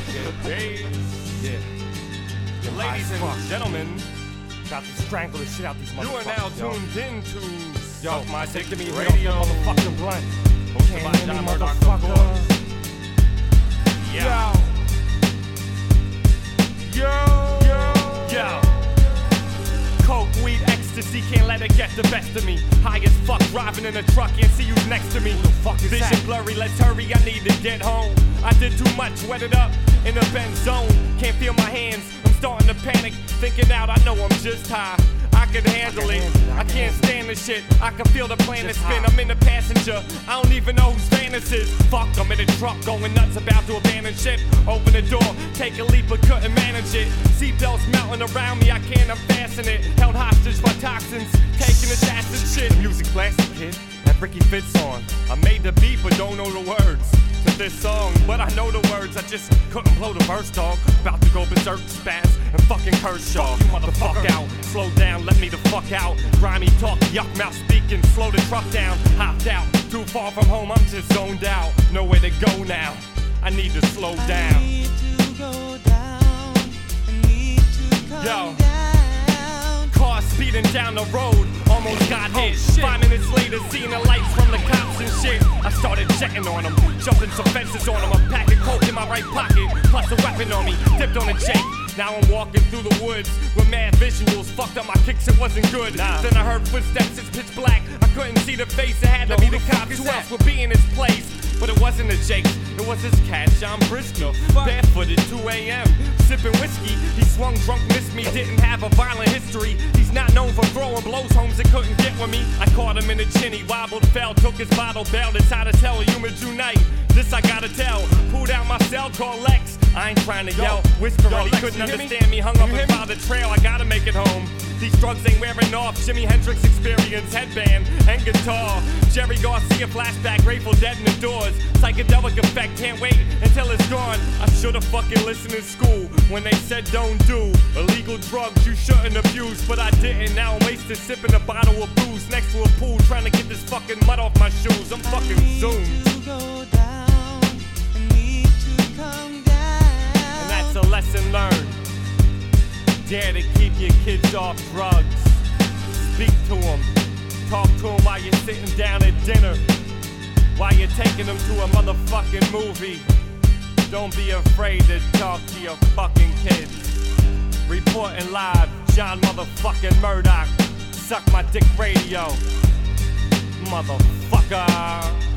kid. Hey, Yeah. ladies and gentlemen, Got to strangle the shit out these motherfuckers. you are now yo. tuned in to Yo, Suck My Dick give me Radio. a motherfucking blunt. Hosted by Can't hear me, John Murdoch, of motherfucker. course. Yeah. Yo. Coke, weed, ecstasy, can't let it get the best of me. High as fuck, driving in a truck, can't see who's next to me. Who the fuck is Vision that? blurry, let's hurry, I need to get home. I did too much, wet it up in a bend zone. Can't feel my hands, I'm starting to panic. Thinking out, I know I'm just high. I can handle it. I can't stand this shit. I can feel the planet Just spin. high. I'm in the passenger. I don't even know whose van this is. Fuck, I'm in a truck going nuts, about to abandon ship. Open the door, take a leap, but couldn't manage it. Seatbelts melting around me, I can't unfasten it. Held hostage by toxins, taking assassin shit. Music blasting, kid. That Ricky Fitz on. I made the beat, but don't know the words to this song. But I know the words, I just couldn't blow the verse, dog. About to go berserk, spaz, and fucking Kershaw. Motherfucker out, slow down, let me the fuck out. Grimy talk, yuck mouth speaking, slow the truck down. Hopped out, too far from home, I'm just zoned out. Nowhere to go now, I need to slow down. Need to go down. I need to come Yo. down. Car speeding down the road, almost got hit. 5 minutes later, seeing the lights from the cops and shit. I started jetting on them, jumping some fences on them. A pack of coke in my right pocket, plus a weapon on me. Dipped on a Jake. Now I'm walking through the woods with mad visuals. Fucked up my kicks, it wasn't good. Then I heard footsteps, it's pitch black. I couldn't see the face, it had to be the cops. Who else would be in his place? But it wasn't a Jake, it was his cat, John Briscoe. Barefooted, 2 a.m., sipping whiskey. He swung drunk, missed me, didn't have a violent history. He's not known for throwing blows homes that couldn't get with me. I caught him in the chin, he wobbled, fell, took his bottle, bailed. It's how to tell, humans unite. This I gotta tell. Pulled out my cell, called Lex. I ain't trying to yell, whisper, he Lex, couldn't you hear me? understand me. Hung up You and hear me? followed the trail, I gotta make it home. These drugs ain't wearing off. Jimi Hendrix experience, headband and guitar. Jerry Garcia flashback, Grateful Dead in the doors. Psychedelic effect, can't wait until it's gone. I should've fucking listened in school when they said don't do illegal drugs you shouldn't abuse, but I didn't. Now I'm wasted sipping a bottle of booze next to a pool, trying to get this fucking mud off my shoes. I'm fucking zoomed. To go down. I need to come down. And that's a lesson learned. Dare to keep your kids off drugs. Speak to them. Talk to them while you're sitting down at dinner. While you're taking them to a motherfucking movie. Don't be afraid to talk to your fucking kids. Reporting live, John motherfucking Murdoch. Suck My Dick Radio. Motherfucker.